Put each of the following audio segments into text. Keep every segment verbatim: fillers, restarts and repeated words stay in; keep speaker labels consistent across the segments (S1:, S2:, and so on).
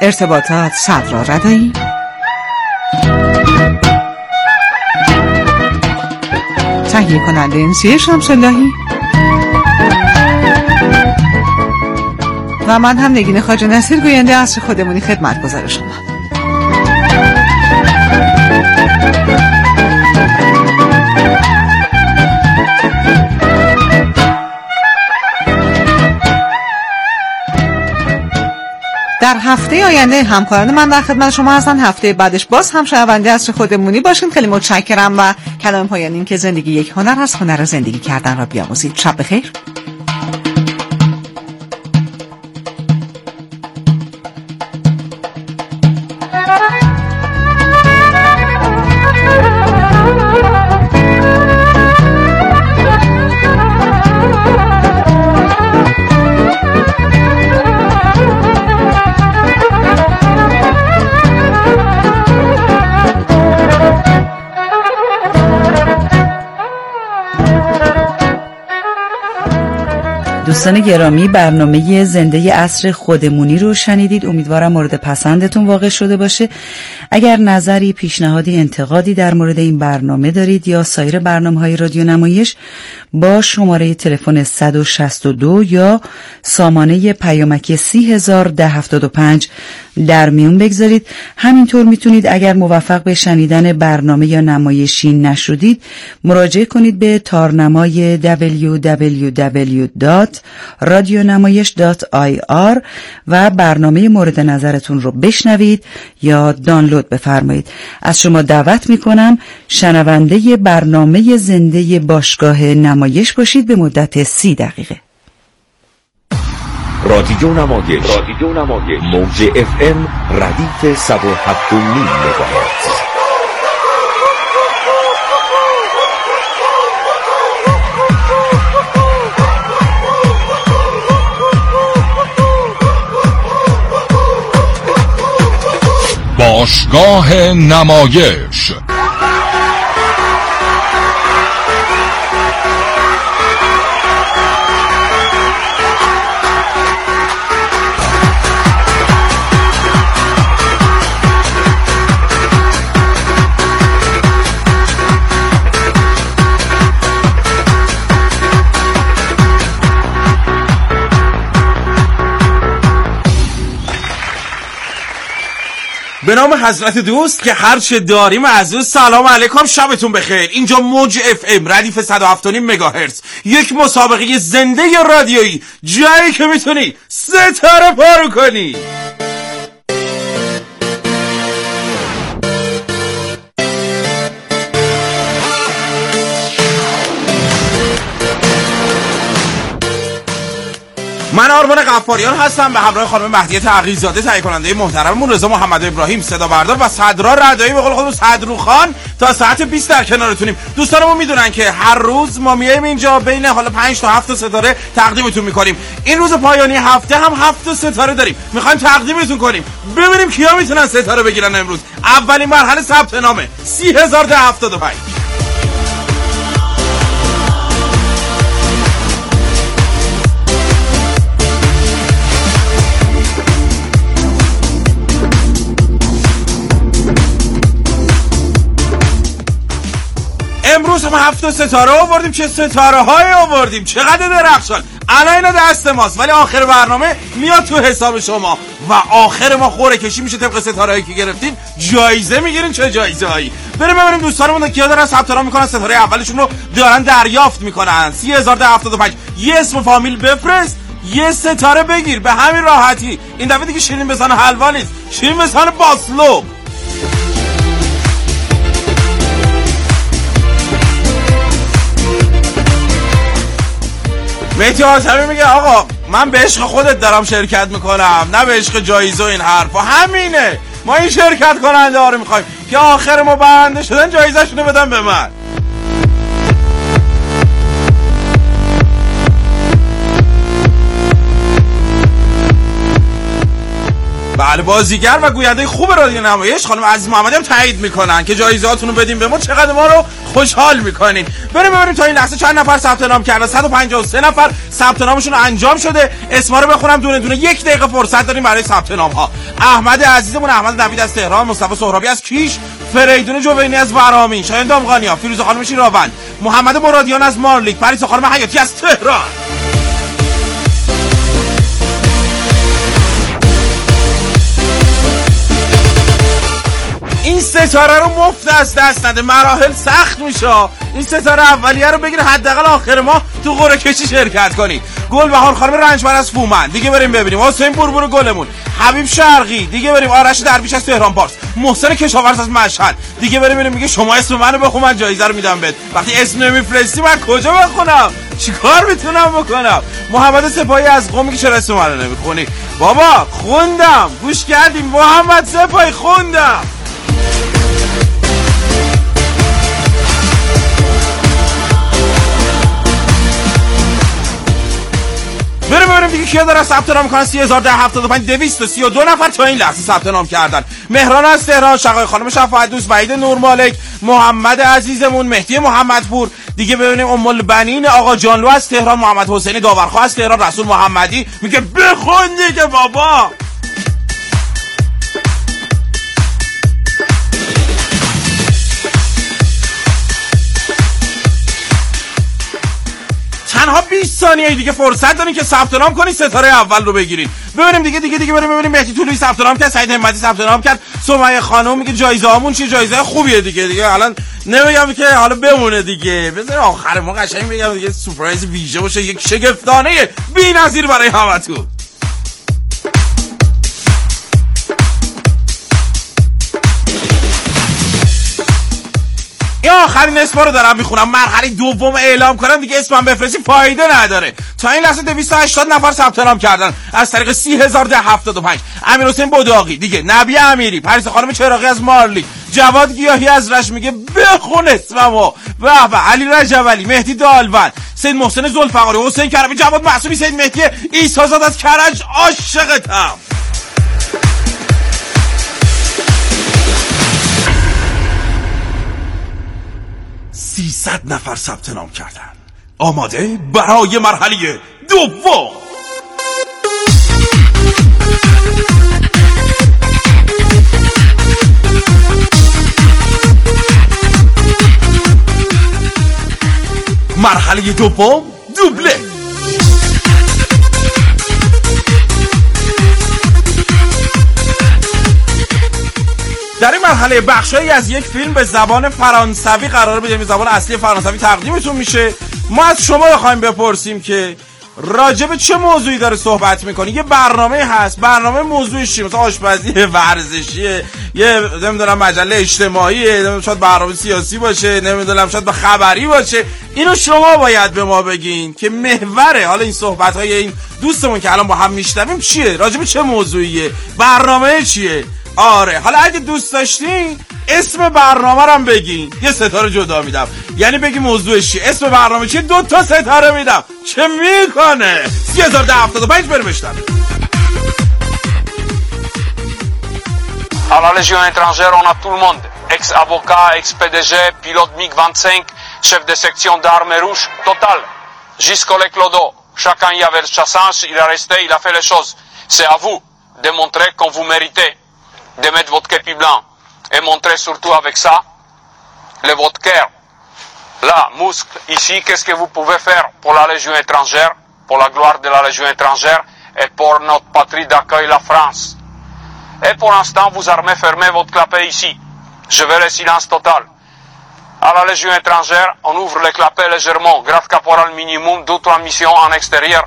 S1: ارتباطات صدرا ردایی، تهیه کننده انسیه شمس‌اللهی و من هم نگین خواجه نصیر گوینده عصر خودمونی خدمتگزار شما. در هفته آینده همکاران من در خدمت شما هستن. هفته بعدش باز هم شنونده عصر خودمونی باشین. خیلی متشکرم و کلام پایانی این که زندگی یک هنر هست، هنر زندگی کردن را بیاموزید. شب بخیر.
S2: دوستان گرامی، برنامه زنده عصر خودمونی رو شنیدید. امیدوارم مورد پسندتون واقع شده باشه. اگر نظری، پیشنهادی، انتقادی در مورد این برنامه دارید یا سایر برنامه‌های رادیو نمایش، با شماره تلفن صد و شصت و دو یا سامانه پیامکی سی هزار ده هفتاد و پنج در میون بگذارید. همینطور میتونید اگر موفق به شنیدن برنامه یا نمایشی نشدید، مراجعه کنید به تارنمای دبلیو دبلیو دبلیو دات رادیو نمایش دات آی آر و برنامه مورد نظرتون رو بشنوید یا دانلود بفرمایید. از شما دعوت میکنم شنونده برنامه زنده باشگاه نمایش باشید به مدت سی دقیقه.
S3: رادیو نمایش رادیو نمایش موج اف ام ردیف صد و هفت و نیم مگاهرتز.
S4: باشگاه نمایش
S5: به نام حضرت دوست که هر چه داریم از دوست. سلام علیکم، شبتون بخیر. اینجا موج اف ام ردیف صد و هفت و نیم مگاهرتز، یک مسابقه زنده رادیویی، جایی که میتونی ستاره پارو کنی. من آرمان غفاریان هستم به همراه خانم مهدیه تغییرزاده، تهیه کننده محترممون، رضا محمد ابراهیم صدا بردار و صدرا ردایی به قول خودمون صدروخان، تا ساعت بیست در کنارتونیم. دوستانمون میدونن که هر روز ما میایم اینجا بین حالا پنج تا هفت ستاره تقدیمتون میکنیم. این روز پایانی هفته هم هفت ستاره داریم، میخوایم تقدیمتون کنیم. ببینیم کیا میتونن ستاره بگیرن امروز. اولین مرحله ثبت نامه سی هزار ده هفتاد و پنج. امروز هم هفت ستاره آوردیم. چه ستاره های آوردیم، چقدر درخشان. الان اینا دست ماست ولی آخر برنامه میاد تو حساب شما و آخر ما خوره کشی میشه. طبق ستاره هایی که گرفتین جایزه میگیرین. چه جایزه هایی؟ بریم ببینیم دوستانمون کیا دارن ثبت نام میکنن، ستاره اولشون رو دارن دریافت میکنن. سی هزار ده هفتاد و پنج. یه اسم فامیل بفرست، یه ستاره بگیر. به همین راحتی. این دفعه دیگه شیرین بزن حلوا نیست، شیرین بزن باسلو. مهدی هاشمی میگه آقا من به عشق خودت دارم شرکت میکنم، نه به عشق جایزه و این حرفا. همینه، ما این شرکت کننده ها رو میخوایم که آخر ما برنده شدن جایزه شونو بدن به من. بله بازیگر و گوینده خوب رادیو نمایش خانم عزیز محمدی هم تایید میکنن که جایزه‌هاتون رو بدیم به ما، چقدر ما رو خوشحال میکنین. بریم ببینیم تا این لحظه چند نفر ثبت نام کردن. صد و پنجاه و سه نفر ثبت نامشون انجام شده. اسما رو بخونم دونه دونه. یک دقیقه فرصت داریم برای ثبت نام ها. احمد عزیزمون، احمد نوید از تهران، مصطفی سهرابی از کیش، فریدون جوینی از ورامین، شایان دامغانیا، فیروزه خانم شیراوند، محمد مرادیان از مارلیک، پریسا خانم حیاتی از تهران. این ستاره رو مفت از دست نده، مراحل سخت میشه. این ستاره اولیه رو بگیر، حداقل آخر ماه تو قرعه کشی شرکت کنی. گلبهار خانم رنجبر از فومن، دیگه بریم ببینیم. حسین بربر گلمون، حبیب شرقی، دیگه بریم. آرش درویش از تهران پارس، محسن کشاورز از مشهد، دیگه بریم ببینیم. میگه شما اسم منو بخون من جایزه رو میدم بهت. وقتی اسم نمیفرستی من کجا بخونم؟ چیکار میتونم بکنم؟ محمد سپاهی از قم، میگه چرا اسم منو نمیخونی؟ بابا خوندم، گوش کردیم. محمد سپاهی خوندم. بریم ببینیم دیگه کیا دارن ثبت نام میکنن. سه هزار و ده هفتاد و پنج دویست و سی و دو نفر تا این لحظه ثبت نام کردن. مهران از تهران، شقای خانم شفاعت دوست، وحید نورمالک، محمد عزیزمون، مهدی محمدپور، دیگه ببینیم ام البنین آقا جانلو از تهران، محمد حسینی داورخواه از تهران، رسول محمدی میگه بخون دیگه بابا. تنها بیست ثانیه دیگه فرصت دارین که ثبت نام کنین، ستاره اول رو بگیرین. ببینیم دیگه دیگه دیگه بریم ببینیم. مهدی طلویی ثبت نام کرد، سعید همتی ثبت نام کرد، سمیه خانم میگه جایزه هامون چیه؟ جایزه خوبیه دیگه. دیگه الان نمیگم که حالا بمونه دیگه، بذار آخر ما قشنگ بگم دیگه، سورپرایز ویژه باشه، یک شگفتانه بی‌نظیر برای همتون. یا آخرین اسم رو دارم میخونم. مرحله دوم اعلام کنم دیگه، اسمم بفرستی فایده نداره. تا این لحظه دویست و هشتاد نفر ثبت نام کردن از طریق سی هزار و ده هفتاد و پنج. امیر حسین بداقی، دیگه نبی امیری، پریسا خانم چراغی از مارلی، جواد گیاهی از رش میگه بخون اسممو، به به، علی رجبلی، مهدی دالبند، سید محسن ذوالفقاری، حسین کرمی، جواد معصومی، سید مهدی عیسازاد از کرج، عاشقتم. سیصد نفر ثبت نام کردن. آماده برای مرحله دوم. مرحله دوم دوبله. در این مرحله بخشایی از یک فیلم به زبان فرانسوی قراره بدیم، زبان اصلی فرانسوی تقدیمتون میشه. ما از شما بخوایم بپرسیم که راجب چه موضوعی داره صحبت میکنی. یه برنامه هست، برنامه موضوعش چیه؟ مثلا آشپزی، ورزشیه، یه نمیدونم مجله اجتماعیه، شاید برنامه سیاسی باشه، نمیدونم شاید به خبری باشه. اینو شما باید به ما بگین که محور حالا این صحبت‌های این دوستمون که الان با هم میشنویم چیه، راجب چه موضوعیه، برنامه چیه. آره حالا اگه دوست داشتین اسم برنامه رو هم بگین، یه ستاره جدا میدم. یعنی بگی موضوعش چیه، اسم برنامه چیه، دو تا ستاره میدم. چه میکنه؟ سی هزار و ده هفتاد و پنج بریم بشنویم.
S6: À la Légion étrangère, on a tout le monde. Ex-avocat, ex-P D G, pilote MiG vingt-cinq, chef de section d'armes rouges, total. Jusqu'au Clodo. Chacun y avait le chassage, il a resté, il a fait les choses. C'est à vous de montrer quand vous méritez de mettre votre képi blanc. Et montrer surtout avec ça le votre cœur. Là, muscle, ici, qu'est-ce que vous pouvez faire pour la Légion étrangère, pour la gloire de la Légion étrangère et pour notre patrie d'accueil, la France. Et pour l'instant, vous armez, fermez votre clapet ici. Je veux le silence total. À la Légion étrangère, on ouvre le clapet légèrement. Grade caporal minimum, d'autres missions en extérieur.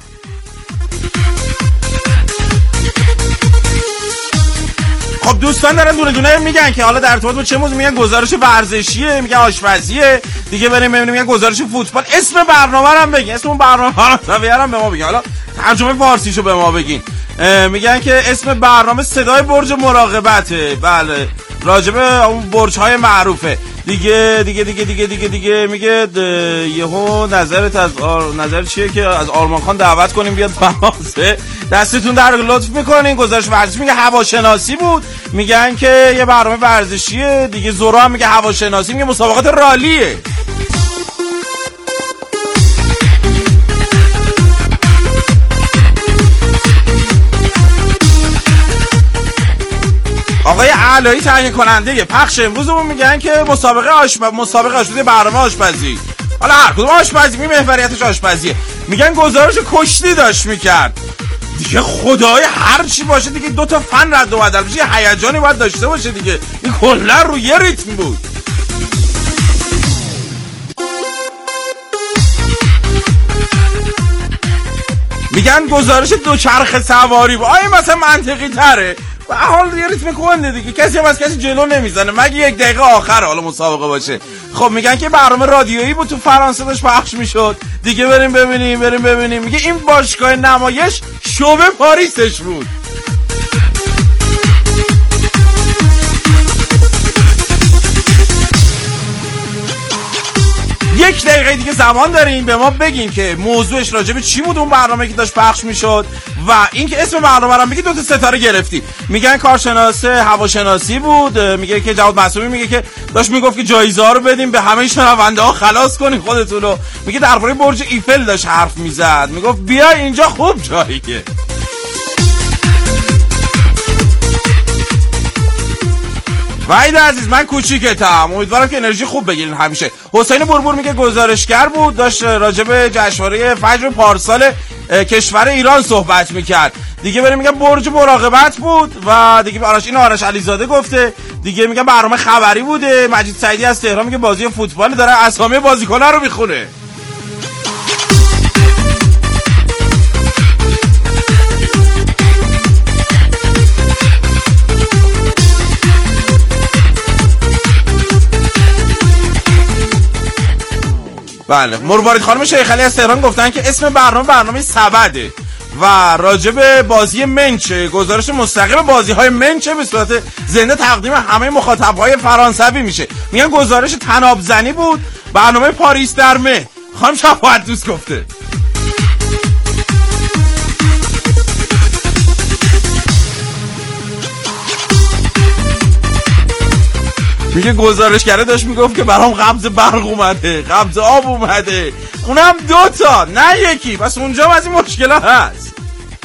S5: خب دوستان دارن دونه دونه میگن که حالا در ارتباط با چه موضوع، میگن گزارش ورزشیه، میگن آشپزیه، دیگه بریم ببینیم میگن گزارش فوتبال. اسم برنامه رو هم بگین، اسم برنامه رو هم به ما بگین، حالا ترجمه فارسیشو به ما بگین. میگن که اسم برنامه صدای برج مراقبته. بله راجب اون برج های معروفه. دیگه دیگه دیگه دیگه دیگه دیگه میگه یهو نظرت از آر... نظر چیه که از آرمان خان دعوت کنیم بیاد مغازه، دستتون در لطف میکنین. گزارش ورزشی میگه هواشناسی بود، میگن که یه برنامه ورزشیه دیگه. زورا هم میگه هواشناسی، میگه مسابقات رالیه. آقای علایی تعیین کننده پخش امروزمون میگن که مسابقه آشپزی، مسابقه آشپزی، برنامه آشپزی، حالا هر کدوم آشپزی می محوریتش آشپزیه. میگن گزارش کشتی داشت میکرد دیگه. خدای هر چی باشه دیگه دو تا فن رد و بدل بشه، یه هیجانی باید داشته باشه دیگه. این کلا رو یه ریتم بود. میگن گزارش دوچرخه سواری با آیا مثلا منطقی تره و حال یه ریتم کنده دیگه. کسی هم از کسی جلو نمیزنه مگه یک دقیقه آخر حالا مسابقه باشه. خب میگن که برنامه رادیویی بود تو فرانسه داشت پخش میشد دیگه. بریم ببینیم بریم ببینیم. میگه این باشگاه نمایش شعبه پاریسش بود. یک دقیقه دیگه زمان داریم به ما بگین که موضوعش راجبه چی بود اون برنامه که داشت پخش میشد و اینکه اسم برنامه رو میگی دو تا ستاره گرفتی. میگن کارشناس هواشناسی بود. میگه که جواد معصومی میگه که داشت میگفت که جایزه ها رو بدیم به همه شنونده ها، خلاص کنین خودتون رو. میگه درباره برج ایفل داشت حرف میزد، میگفت بیا اینجا خوب جاییه. وحید عزیز من کوچیکتم، امیدوارم که انرژی خوب بگیرین همیشه. حسین بربور میگه گزارشگر بود داشت راجع به جشنواره فجر پارسال کشور ایران صحبت میکرد دیگه. بریم میگم برج مراقبت بود و دیگه آرش این آرش علیزاده گفته دیگه. میگم برنامه خبری بوده. مجید سعیدی از تهران میگه بازی فوتبال داره اسامی بازیکن‌ها رو میخونه. بله مروارید خانم شیخ علی از تهران گفتن که اسم برنامه برنامه سبده و راجب بازی منچه، گزارش مستقیم بازی های منچه به صورت زنده تقدیم همه مخاطب های فرانسوی میشه. میگن گزارش تناب زنی بود، برنامه پاریس در مه. خانم شفاعت دوست گفته میگه گزارشگره داشت میگفت که برام قبض برق اومده، قبض آب اومده، اونم دوتا نه یکی، بس اونجا از این مشکلات هست.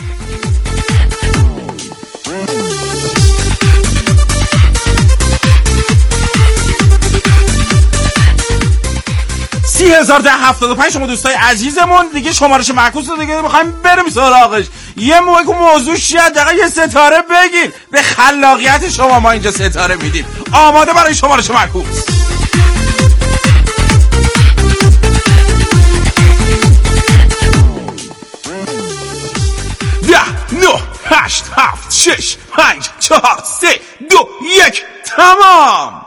S5: سی هزار ده هفتاد و پنج شما دوستای عزیزمون دیگه شمارش معکوس رو دیگه میخوایم بریم سراغش. یه موقع که موضوع شیعه دقیقه یه ستاره بگیر، به خلاقیت شما ما اینجا ستاره میدیم. آماده برای شمارش معکوس؟ ده نه هشت هفت شش پنج چهار سه دو یک تمام.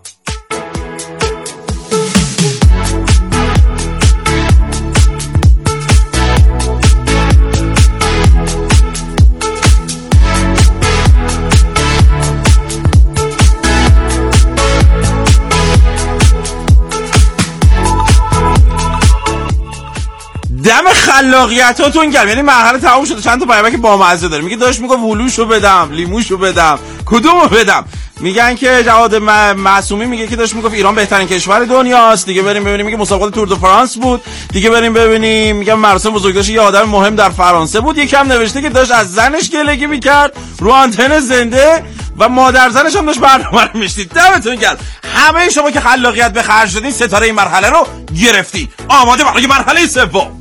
S5: دم خلاقیتاتون گرم. یعنی مرحله تموم شده، چند تا پیامک بامزه داره. میگه داش میگه هلوشو بدم، لیموشو بدم، کدومو بدم؟ میگن که جواد معصومی میگه که داش میگفت ایران بهترین کشور دنیاست. دیگه بریم ببینیم. میگه مسابقات تور دو فرانس بود. دیگه بریم ببینیم. میگم مراسم بزرگداشت یه آدم مهم در فرانسه بود. یکم نوشته که داش از زنش گلگی میکرد رو آنتن زنده و مادر زنش هم داشت برنامه رو میشتید. دمتون گرم همه شما که خلاقیت به خرج دادین، ستاره این مرحله رو گرفتی. آماده برای مرحله سوم.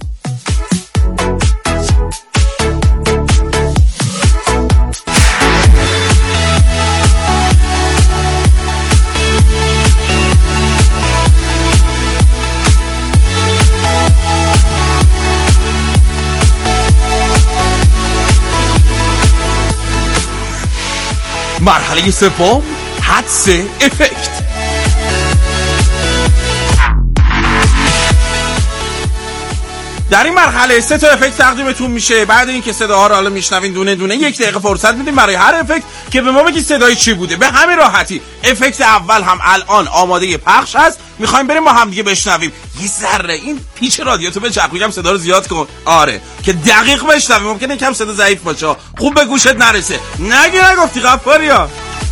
S5: مرحله سوم، حدس افکت. در این مرحله سه تا افکت تقدیمتون میشه. بعد اینکه صداها رو حالا میشنوین دونه دونه یک دقیقه فرصت میدیم برای هر افکت که به ما بگید صدای چی بوده. به همین راحتی افکت اول هم الان آماده پخش هست، میخوایم بریم با هم دیگه بشنویم. یه ذره این پیچ رادیو تو به چرخویام صدا رو زیاد کن. آره که دقیق بشنویم، ممکنه یکم صدا ضعیف باشه، خوب به گوشت نرسه. نگی نگفتی غفاریا.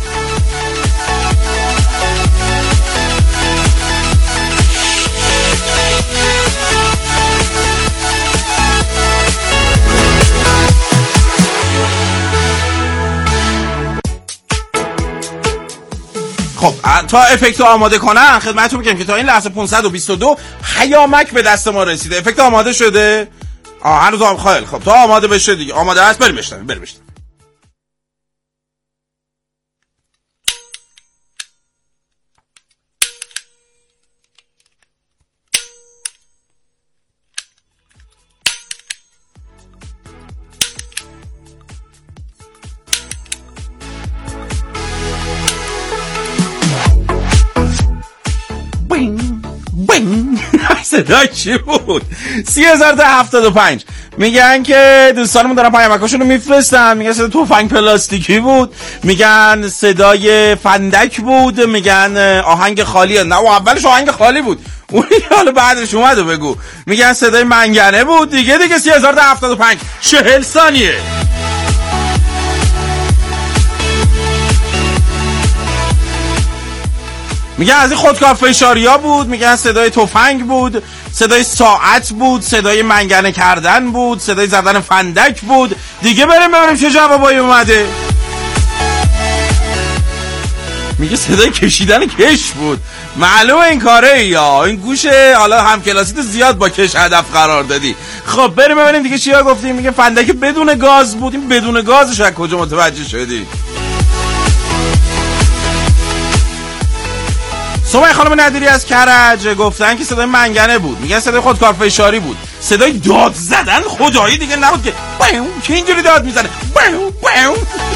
S5: خب تا افکت آماده کنن خدمتتون میگم که تا این لحظه پانصد و بیست و دو پیامک به دست ما رسیده. افکت آماده شده؟ آه هنوز هم خیلی خب تا آماده بشه دیگه. آماده است، بریم بشنویم بریم بشنویم. صدای چی بود؟ سی هزار تا هفتاد و پنج. میگن که دوستانمون دارن پیامکاشون رو میفرستن، میگن صدای تفنگ پلاستیکی بود، میگن صدای فندک بود، میگن آهنگ خالیه. نه اولش آهنگ خالی بود، اون حالا بعدش اومد و بگو. میگن صدای منگنه بود دیگه دیگه. سی هزار تا هفتاد و پنج چهل ثانیه. میگن از این خودکار فشاریا بود، میگن صدای تفنگ بود، صدای ساعت بود، صدای منگنه کردن بود، صدای زدن فندک بود دیگه. بریم ببینیم چه جوابایی اومده. میگه صدای کشیدن کش بود. معلومه این کاره یا این گوشه حالا همکلاسیت زیاد با کش هدف قرار دادی. خب بریم ببینیم دیگه چیا گفتیم. میگه فندک بدون گاز بود. این بدون گازش از کجا متوجه شدی؟ سمیه خانم ندیری از کرج گفتن که صدای منگنه بود. میگن صدای خودکار فشاری بود. صدای داد زدن خدایی دیگه نبود که بایم که اینجوری داد میزنه بایم بایم.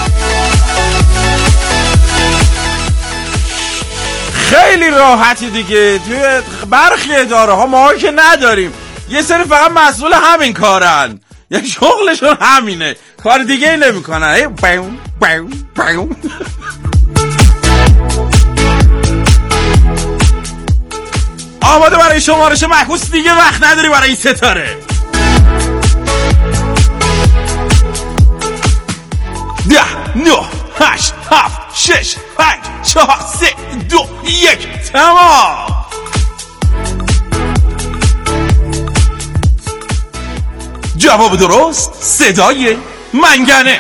S5: خیلی راحتی دیگه. توی برخی اداره ها ما که نداریم، یه سری فقط مسئول همین کارن، یعنی شغلشون همینه، کار دیگه ای نمی کنن. بایم بایم بایم. آماده برای شمارش معکوس دیگه، وقت نداری برای این ستاره. ده نه هشت هفت شش پنج چهار سه دو یک تمام. جواب درست صدای منگنه.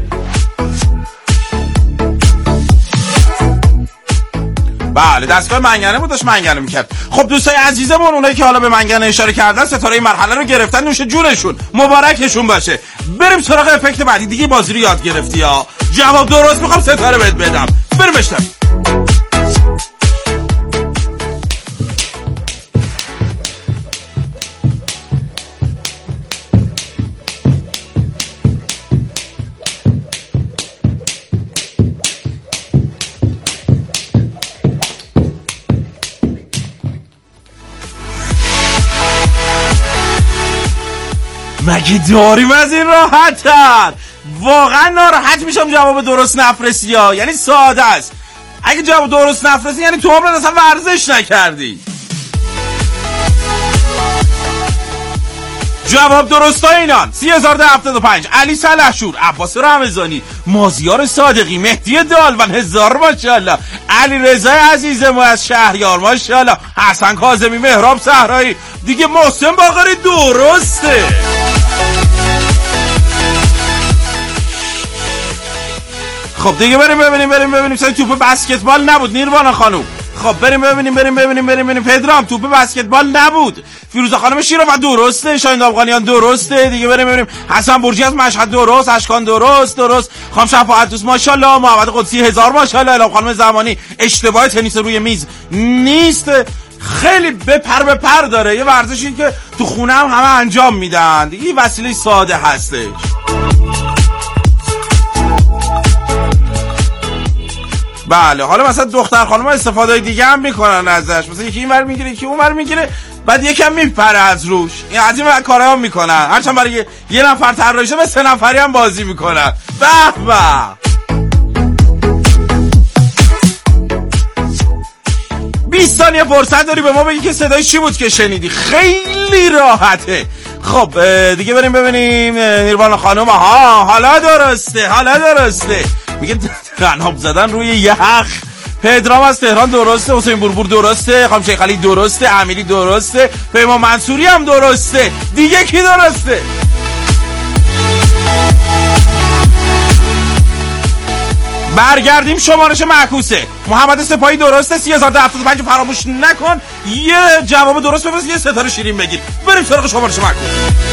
S5: بله دستگاه منگنه بود، داشت منگنه میکرد. خب دوستای عزیزمون، اونایی که حالا به منگنه اشاره کردن ستاره این مرحله رو گرفتن، نوش جونشون، مبارکشون باشه. بریم سراغ افکت بعدی. دیگه بازی رو یاد گرفتی ها. جواب درست میخوام ستاره بهت بدم. بریم بشنویم. مگه داریم از این راحت تر؟ واقعا ناراحت میشم جواب درست نفرستی ها. یعنی ساده است. اگه جواب درست نفرستی یعنی تو عمرت اصلا ورزش نکردی. جواب درست ها اینان: سی هزار و هفتاد و پنج علی سلحشور، عباس رمضانی، مازیار صادقی، مهدی دالون هزار ماشاءالله، علی رضا عزیز ما از شهریار ماشاءالله، حسن کاظمی، مهراب صحرایی دیگه، محسن باقری. درسته. خب دیگه بریم ببینیم بریم ببینیم سر توپ بسکتبال نبود نیروانا خانوم. خب بریم ببینیم بریم ببینیم بریم ببینیم پدرام توپ بسکتبال نبود. فیروزه خانم شیرافت درسته. شاهین افغانیان درسته. دیگه بریم ببینیم حسن برجی از مشهد درست. اشکان درست درست. خانم شفاعت دوست ماشاءالله. محمد قدسی هزار ماشاءالله. الهام خانم زمانی اشتباه تنیس روی میز نیست. خیلی بپر بپر داره. یه ورزشی که تو خونه هم همه انجام میدن. دیگه یه وسیله ساده هستش. بله حالا مثلا دختر خانم‌ها استفاده دیگه هم میکنن ازش. مثلا یکی اینور میگیره یکی اونور میگیره. بعد یکم میپره از روش. این از این کارا هم میکنن، هرچند برای یه نفر طراحی شده به سه نفری هم بازی میکنن. به به. بیست ثانیه فرصت داری به ما بگی که صدای چی بود که شنیدی. خیلی راحته. خب دیگه بریم ببینیم نیروان خانم. ها حالا درسته، حالا درسته. میگه تناب زدن روی یخ. پدرام از تهران درسته، حسین بوربور درسته، خانم شیخ علی درسته، امیلی درسته، پیمان منصوری هم درسته. دیگه کی درسته؟ برگردیم شمارش معکوسه. محمد سپاهی درسته، سی هزار و هفتاد و پنج فراموش نکن. یه جواب درست بپرس، یه ستاره شیرین بگیر. بریم سراغ شمارش معکوس.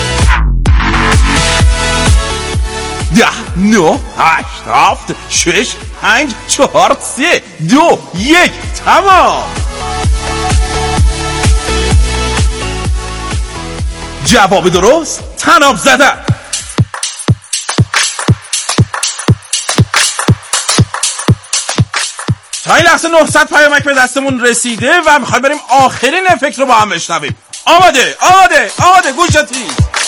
S5: ده، نه، هشت، هفت، شش، پنج، چهار، سه، دو، یک. تمام. جواب درست تناب زدن. تا این لحظه نهصد پیامک به دستمون رسیده و میخوایم بریم آخرین افکت رو با هم بشنویم. آماده آماده آماده گوشتی.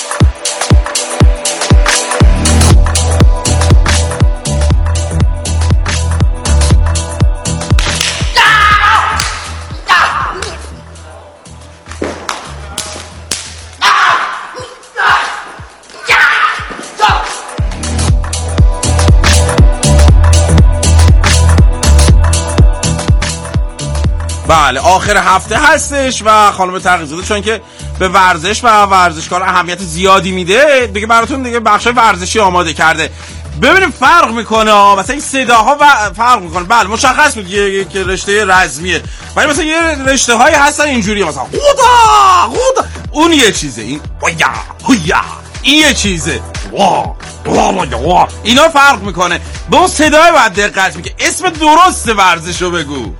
S5: بله آخر هفته هستش و خانم تقی‌زاده چون که به ورزش و ورزشکار اهمیت زیادی میده دیگه براتون دیگه بخش ورزشی آماده کرده. ببینیم فرق میکنه، مثلا این صداها و فرق میکنه. بله مشخص بود که رشته رزمیه، ولی مثلا یه رشته هایی هستن اینجوریه، مثلا خدا خدا اون یه چیزه، این هویا هویا این یه چیزه، وا وا وا اینا فرق میکنه. به اون صدای باید دقت میکنه. اسم درست ورزشو بگو.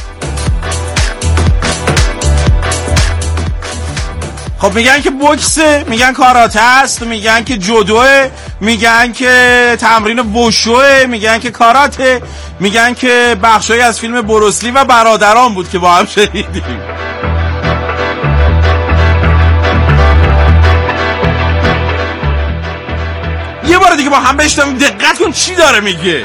S5: خب میگن که بوکسه، میگن کاراته است، میگن که جودوه، میگن که تمرین وشوه، میگن که کاراته، میگن که بخشایی از فیلم بروسلی و برادران بود که با هم شنیدیم. یه بار دیگه با هم بشنویم دقت کن چی داره میگه.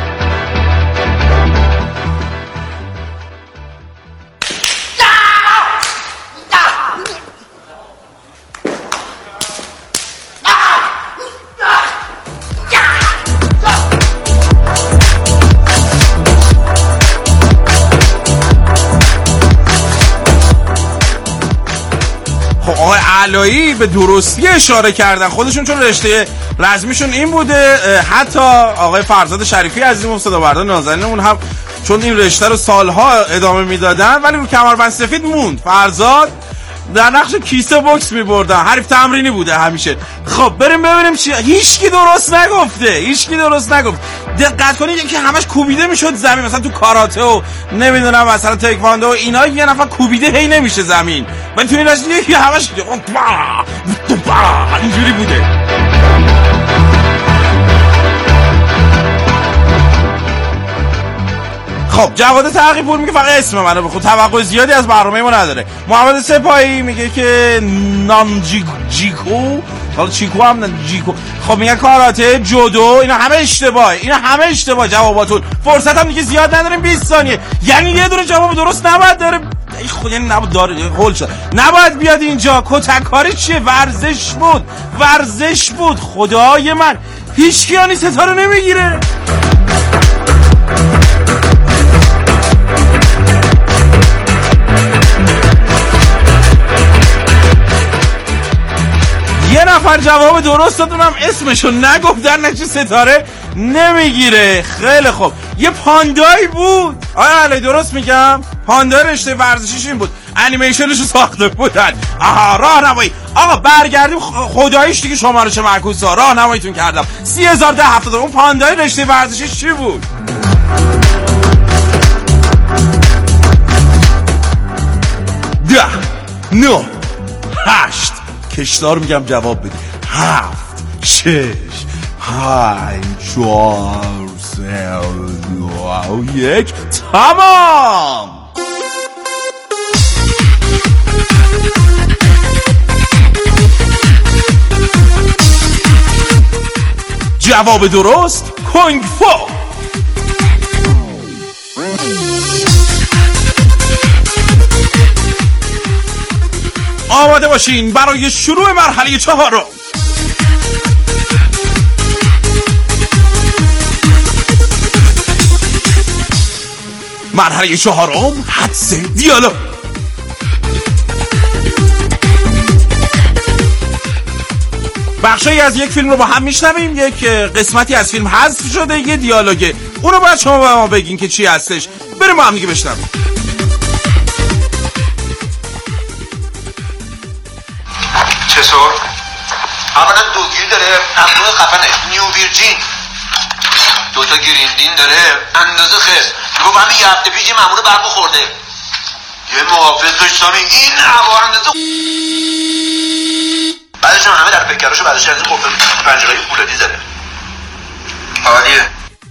S5: آقای علایی به درستی اشاره کردن خودشون، چون رشته رزمیشون این بوده. حتی آقای فرزاد شریفی عزیزمون صداورده نازنینمون هم چون این رشته رو سالها ادامه میدادن ولی رو کمربند سفید موند. فرزاد در نقش کیسه بوکس میبردن، حریف تمرینی بوده همیشه. خب بریم ببینیم چی. هیچکی درست نگفته، هیچکی درست نگفت. دقت کنید که همش کوبیده میشد زمین، مثلا تو کاراته و نمیدونم مثلا تایکواندو و اینا یه نفر کوبیده هی نمیشه زمین، ولی تو این رشته یکی همش اینجوری بوده. خب جواد تقی‌پور میگه فقط اسم منو بخون، توقع زیادی از برنامه ما نداره. محمد سپاهی میگه که نانجیکو، حالا چیکو هم نه جیکو. خب میگه کاراته، جودو، اینا همه اشتباهه، اینا همه اشتباه جواباتون. فرصت هم دیگه زیاد نداریم، بیست ثانیه. یعنی یه دونه جواب درست نباید داره. ای خود یعنی نباید داره هول شد. نباید بیاد اینجا. کتککاری چیه؟ ورزش بود. ورزش بود. خدای من. هیچ کیانی ستاره نمیگیره. یه نفر جواب درست دادونم اسمشو نگفت، در نتیجه ستاره نمیگیره. خیلی خوب. یه پاندایی بود. آیا علی درست میگم؟ پاندای رشته ورزشیش این بود، انیمیشنشو ساخته بودن. آها راهنمایی. آقا برگردیم خداییش دیگه شمارش معکوس ها راهنماییتون کردم. سی هزار و هفتاد. اون پاندای رشته ورزشیش چی بود؟ ده، نه، هشت. کشدار میگم جواب بده. هفت، شش، پنج، چهار، سه، دو، یک. تمام. جواب درست کنگ فو. آماده باشین برای شروع مرحله چهارم. مرحله چهارم حدس دیالوگ. بخشی از یک فیلم رو با هم میشنویم، یک قسمتی از فیلم حذف شده، یه دیالوگه، اونو باید شما به ما بگین که چی هستش. بریم با هم دیگه بشنویم.
S7: چطور؟ اولا دوگیر داره، انبوه خفنه، نیو ویرجین. دوتا گریندین داره، اندازه خرس. گفت همین یه هفته پیش مامور برق خورده. یه محافظ داشتم این هوا اندازه. بعدش هم همه در پیکراشو بعدش از این قفل پنجره‌ای فولادی زده. عالیه.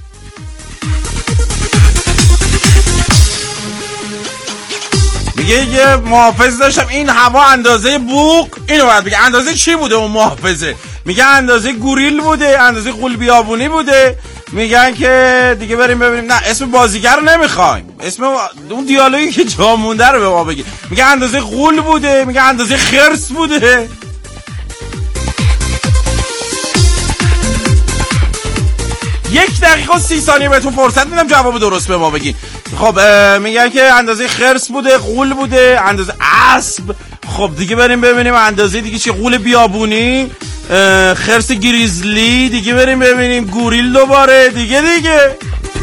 S5: میگه یه محافظ داشتم این هوا اندازه بوق. اینو باید بگه اندازه چی بوده اون محافظه؟ میگه اندازه گوریل بوده، اندازه غول بیابونی بوده. میگن که دیگه بریم ببینیم. نه اسم بازیگر نمیخوایم، اسم اون دیالوگی که جا مونده رو به ما بگی. میگه اندازه غول بوده، میگه اندازه خرس بوده. یک دقیقه و سی ثانیه بهتون فرصت میدم جواب درست به ما بگین. خب میگن که اندازه خرس بوده، غول بوده، اندازه اسب. خب دیگه بریم ببینیم اندازه دیگه چی؟ غول بیابونی، خرس گریزلی. دیگه بریم ببینیم گوریل دوباره. دیگه دیگه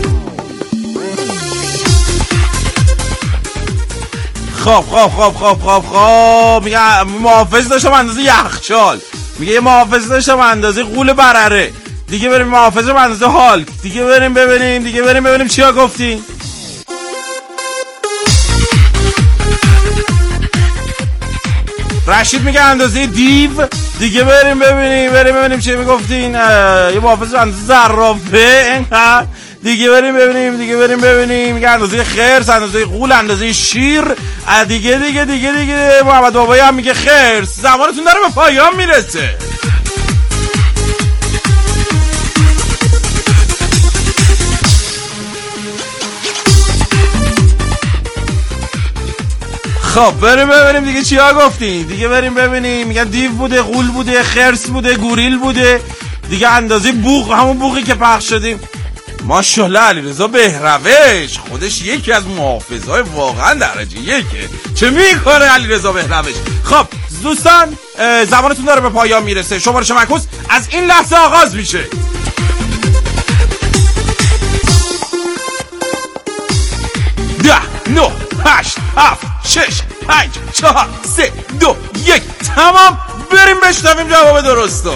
S5: خب خب خب خب خب خب میگه محافظ داشتم اندازه یخچال. میگه یه محافظ داشتم اندازه غول برره. دیگه بریم محافظ اندازه هالک. دیگه بریم ببینیم دیگه بریم ببینیم چیا گفتین. رشید میگه اندازه دیو. دیگه بریم ببینیم بریم ببینیم چی میگفتین. یه محافظ اندازه زرافه اینقدر. دیگه بریم ببینیم دیگه بریم ببینیم میگه اندازه خرس، اندازه غول، اندازه شیر. دیگه دیگه دیگه دیگه محمد بابایی هم میگه خرس. زمانتون داره به پایان میرسه. خب بریم ببینیم دیگه چیا گفتین. دیگه بریم ببینیم. میگن دیو بوده، غول بوده، خرس بوده، گوریل بوده. دیگه اندازه بوق، همون بوقی که پخش شدیم. ماشاءالله علیرضا بهروش خودش یکی از محافظای واقعا درجه یکه. چه میکنه علیرضا بهروش؟ خب دوستان زمانتون داره به پایان میرسه. شمارش معکوس از این لحظه آغاز میشه. ده، نه، هشت، هفت، شش، پنج، چهار، سه، دو، یک. تمام. بریم بشنویم جواب درستو.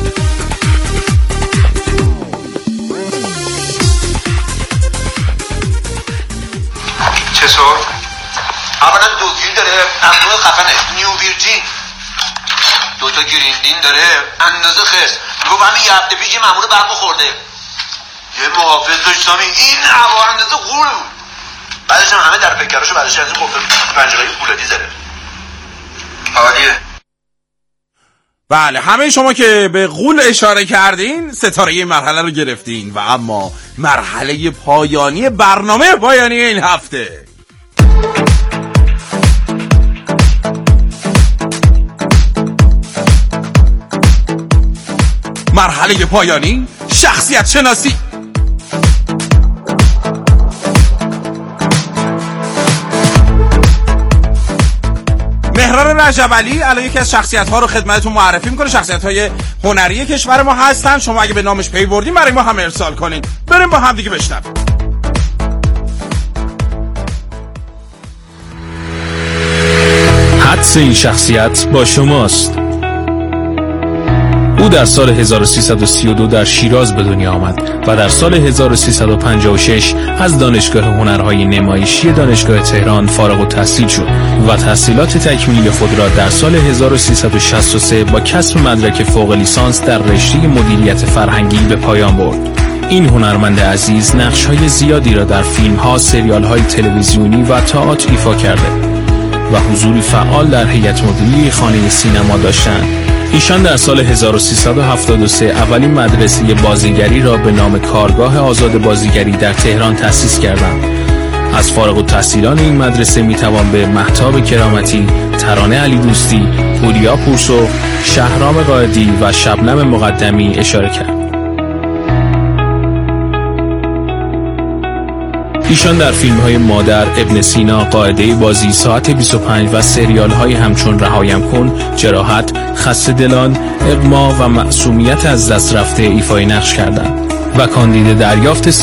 S7: چطور؟ اولا دوگیر داره، انبوه خفنه، نیو ویرجین. دوتا گریندین داره، اندازه خرس. گفت همین یه هفته پیش مامور برق خورده. یه محافظ داشتم این هوا اندازه غول بود. بعدش هم همه در پیکراشو بعدش از این قفل پنجره‌ای فولادی زده. عالیه.
S5: بله همه شما که به غول اشاره کردین ستاره این مرحله رو گرفتین. و اما مرحله پایانی برنامه پایانی این هفته، مرحله پایانی شخصیت شناسی. مهران رجبعلی الان یکی از شخصیت‌ها رو خدمتتون معرفی می‌کنه. شخصیت‌های هنری کشور ما هستن. شما اگه به نامش پی بردین برای ما هم ارسال کنین. بریم با هم دیگه بشنویم.
S8: حدس این شخصیت با شماست. او در سال هزار و سیصد و سی و دو در شیراز به دنیا آمد و در سال هزار و سیصد و پنجاه و شش از دانشگاه هنرهای نمایشی دانشگاه تهران فارغ التحصیل شد و تحصیلات تکمیلی خود را در سال هزار و سیصد و شصت و سه با کسب مدرک فوق لیسانس در رشته مدیریت فرهنگی به پایان برد. این هنرمند عزیز نقش‌های زیادی را در فیلم‌ها، سریال‌های تلویزیونی و تئاتر ایفا کرده و حضوری فعال در هیئت مدیره خانه سینما داشتند. ایشان در سال هزار و سیصد و هفتاد و سه اولین مدرسه بازیگری را به نام کارگاه آزاد بازیگری در تهران تأسیس کردند. از فارغ التحصیلان این مدرسه میتوان به مهتاب کرامتی، ترانه علی دوستی، پوریا پورسو، شهرام قائدی و شبنم مقدمی اشاره کرد. ایشان در فیلم‌های مادر، ابن سینا، قاعده بازی، ساعت بیست و پنج و سریال‌های همچون رهایم کن، جراحت، خسته دلان، اغما و معصومیت از دست رفته ایفای نقش کردند و کاندید دریافت